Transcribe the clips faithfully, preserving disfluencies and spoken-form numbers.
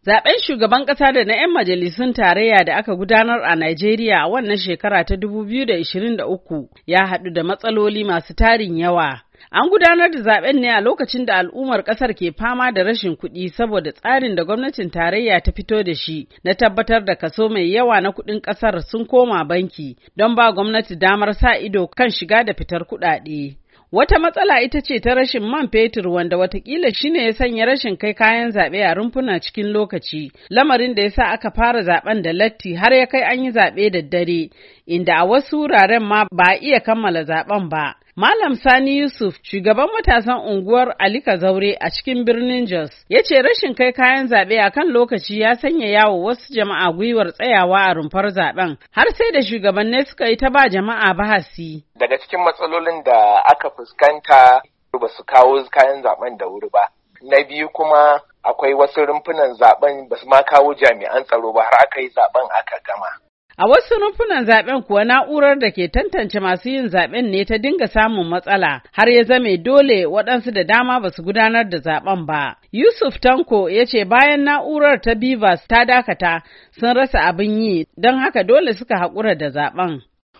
Zaben shugaban ƙasa da na 'yan majalisun tarayya da aka gudanar a Najeriya a wannan shekara ta dubu biyu da ishirin da uku ya haɗu da matsaloli masu tarin yawa. An gudanar da zaben ne a lokacin da al'ummar ƙasar ke fama da rashin kuɗi saboda tsarin da gwamnatin tarayya ta fito da shi na tabbatar da kaso mai yawa na kuɗin ƙasar sun koma banki don ba gwamnati damar sa ido kan shiga da fitar kuɗaɗe. Wata matsala ita ce ta rashin man fetur wanda watakila shine ya sanya rashin kai kayan zaɓe a rumfuna cikin lokaci, lamarin da ya sa aka fara zaben da latti har ya kai an yi zaɓe da dare, inda a wasu wuraren ma ba a iya kammala zaben ba. Malam Sani Yusuf, shugaban matasan unguwar Alika Zaure a cikin birnin Jos, ya ce rashin kai kayan zaɓe a kan lokaci ya sanya yawo wasu jama'a gwiwar tsayawa a rumfar zaɓen, har sai da shugabannai suka yi ta ba jama'a bahasi. Daga cikin matsalolin da aka fuskanta ba su kawo kayan zaɓen da wuri ba. Na biyu kuma akwai wasu rumfunan zaɓen ba su ma kawo jami'an tsaro ba har aka yi zaɓen aka gama. A wasu rumfunan zaben kuwa na'urar da ke tantance masu yin zaben ne ta dinga samun matsala har ya zame dole waɗansu da dama ba su gudanar da zaben ba. Yusuf Tanko ya ce bayan na'urar ta Bivas ta dakata sun rasa abin yi don haka dole suka haƙura da zaben.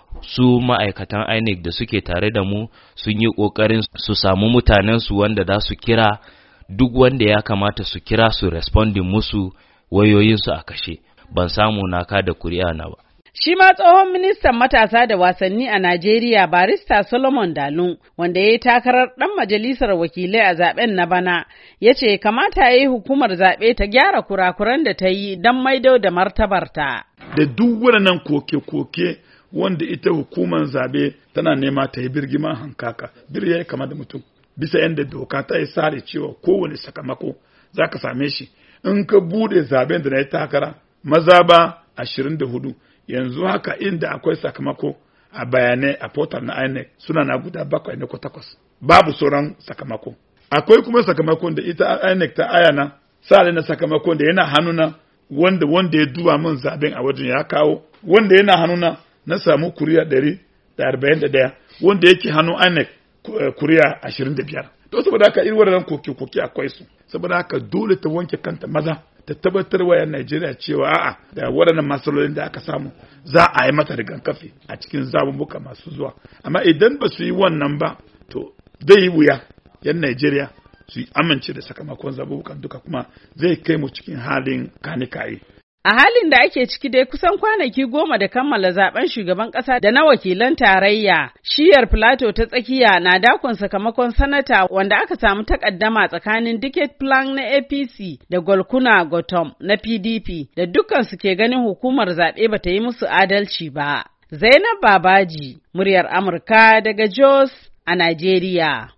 Su ma'aikatan I N E C da suke tare da mu sun yi ƙoƙarin su samu mutanensu wanda za su kira duk wanda ya kamata su kira su responding musu wayoyinsu a kashe. Ban samu naka da kuri'a na ba. Shi ma tsohon ministan matasa da wasanni a Najeriya barista Solomon Dalun wanda ya yi takarar ɗan majalisar wakilai a zaben na bana ya ce kamata ya yi hukumar zaɓe ta gyara kurakuran da ta yi don maido da martabarta. Da duk waɗannan koke-koke wanda ita hukumar zaɓe tana nema ta yi birgiman hankaka, bir ya yi kama da mutum. Bisa yadda doka ta yi sare cewa kowane sakamako za ka same shi. In ka bude zaben da na yi takara, maza ba ashirin da hudu. Yanzu haka inda akwai sakamako a bayanai a portal na I N E C suna na guda bakwai ne ko takwas. Babu sauran sakamako. Akwai kuma sakamakon da ita I N E C ta ayana, sa'ali na sakamakon da yana hannuna wanda wanda ya duba min zaben a wajen ya kawo, wanda yana hannuna na samu kuriya ɗari da arba'in da ɗaya, wanda yake hannun I N E C kuriya ashirin da biyar. To saboda haka irin waɗannan koke-koke akwai su. Saboda haka dole ta wanke kanta maza. Ta tabbatar wa 'yan Najeriya cewa a'a da waɗannan matsalolin da aka samu za a yi mata rigakafi a cikin zaɓuɓɓuka masu zuwa. Amma idan ba su yi wannan ba, to zai yi wuya 'yan Najeriya su yi amince da sakamakon zaɓuɓɓukan duka kuma zai kai mu cikin halin kanikaye. A halin da ake ciki dai kusan kwanaki goma da kammala zaben shugaban ƙasa da na wakilan tarayya, shiyar Plateau ta tsakiya na dakon sakamakon sanata wanda aka samu takaddama tsakanin Dicket Plan na A P C da Golkuna Gotom na P D P da dukkan su ke ganin hukumar zaɓe bata yi musu adalci ba. Zainab Babaji, muryar Amurka daga Jos a Najeriya.